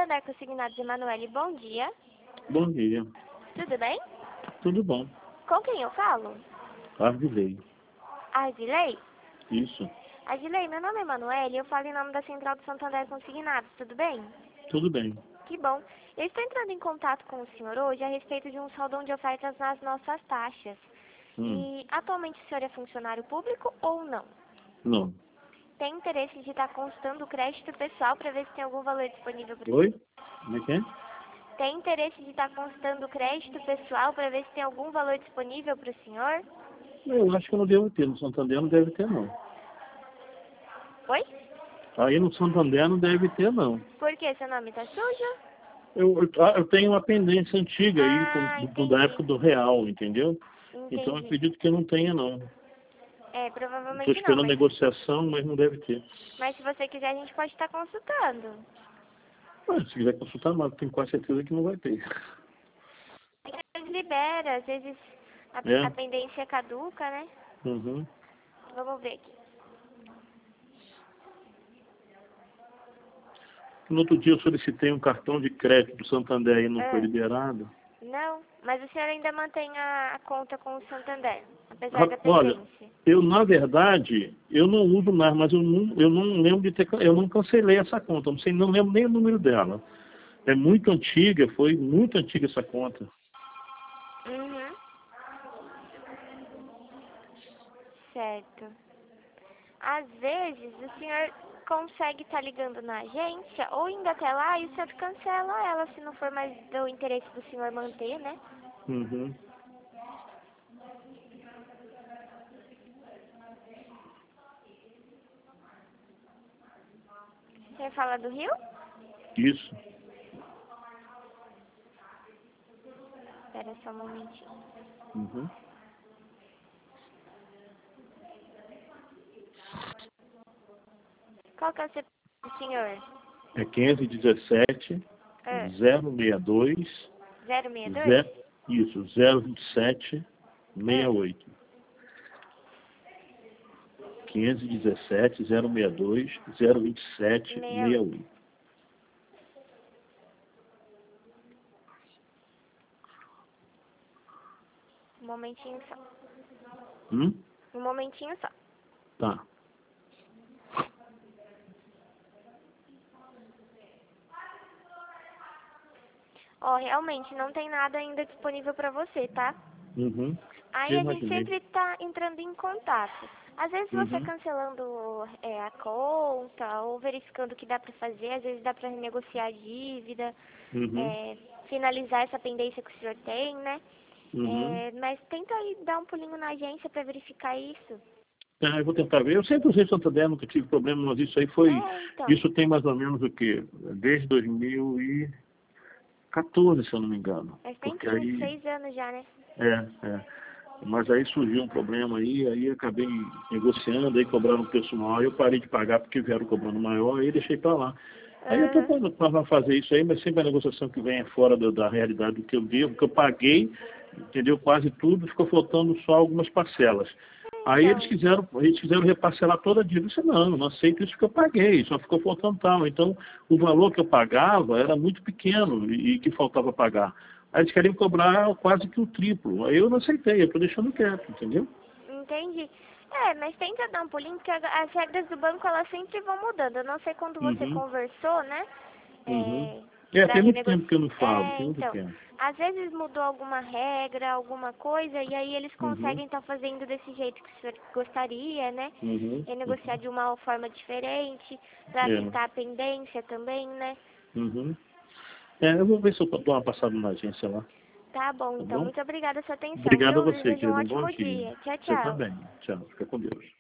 Santander Consignados Emanuele, bom dia. Bom dia. Tudo bem? Tudo bom. Com quem eu falo? Arvilei. Arvilei? Isso. Arvilei, meu nome é Emanuele e eu falo em nome da Central do Santander Consignados, tudo bem? Tudo bem. Que bom. Eu estou entrando em contato com o senhor hoje a respeito de um saldão de ofertas nas nossas taxas. E atualmente o senhor é funcionário público ou não? Não. Tem interesse de estar consultando o crédito pessoal para ver se tem algum valor disponível para o Oi? Como é que é? Tem interesse de estar consultando o crédito pessoal para ver se tem algum valor disponível para o senhor? Eu acho que eu não devo ter. No Santander não deve ter, não. Oi? Aí no Santander não deve ter, não. Por que? Seu nome tá sujo? Eu tenho uma pendência antiga aí, da época Entendi. do real, entendeu? Então eu Entendi. acredito que não tenha, não. Estou Provavelmente não, esperando negociação, mas não deve ter. mas se você quiser a gente pode estar consultando. Mas, se quiser consultar, mas tenho quase certeza que não vai ter. Às vezes libera, às vezes É? a pendência caduca, né? Uhum. Vamos ver aqui. No outro dia eu solicitei um cartão de crédito do Santander e não foi liberado. Não, mas o senhor ainda mantém a conta com o Santander, apesar da Olha, pendência. na verdade, eu não uso mais, mas eu não lembro de ter, eu não cancelei essa conta, não lembro nem o número dela. É muito antiga, foi muito antiga essa conta. Uhum. Certo. Às vezes o senhor consegue estar ligando na agência ou indo até lá e o senhor cancela ela se não for mais do interesse do senhor manter, né? Uhum. Você fala do Rio? Isso. Espera só um momentinho. Uhum. Qual que é o CPF do senhor? É 517 062 062? isso, 027 68. 517 062 027 68. Um momentinho só. Hum? Um momentinho só. Tá. Ó, realmente não tem nada ainda disponível para você, tá? Uhum. Aí Eu a gente imaginei. sempre tá entrando em contato. Às vezes você Uhum. cancelando a conta ou verificando o que dá para fazer, às vezes dá para renegociar a dívida, Uhum. finalizar essa pendência que o senhor tem, né? Uhum. Mas tenta aí dar um pulinho na agência para verificar isso. Eu vou tentar ver. Eu sempre usei Santander, nunca tive problema, mas isso aí foi. Então. Isso tem mais ou menos o quê? Desde 2014, se eu não me engano. Mas tem Porque uns aí. 6 anos já, né? É. Mas aí surgiu um problema aí acabei negociando, aí cobraram um preço maior, eu parei de pagar porque vieram cobrando maior, aí deixei para lá. Aí eu estou Aham. para fazer isso aí, mas sempre a negociação que vem é fora da realidade do que eu devo, que eu paguei, entendeu? Quase tudo, ficou faltando só algumas parcelas. Aí eles Então. quiseram reparcelar toda a dívida. Eu disse, não aceito isso que eu paguei, só ficou faltando tal. Então, o valor que eu pagava era muito pequeno e que faltava pagar. Aí eles queriam cobrar quase que o triplo. Aí eu não aceitei, eu estou deixando quieto, entendeu? Entendi. Mas tenta dar um pulinho, porque as regras do banco, elas sempre vão mudando. Eu não sei quando você Uhum, conversou, né? uhum. Pra Tem muito tempo renegociar. que eu não falo, tem muito Então. tempo. Às vezes mudou alguma regra, alguma coisa, e aí eles Uhum, conseguem estar fazendo desse jeito que o senhor gostaria, né? uhum, Renegociar uhum. de uma forma diferente, pra É, quitar a pendência também, né? uhum. Eu vou ver se eu dou uma passada na agência lá, Tá bom, tá então. bom? Muito obrigada pela sua atenção, Obrigado a viu? você, Desejo um querido. Um bom ótimo dia. dia. Tchau, Você tchau. também. Tchau. Fica com Deus.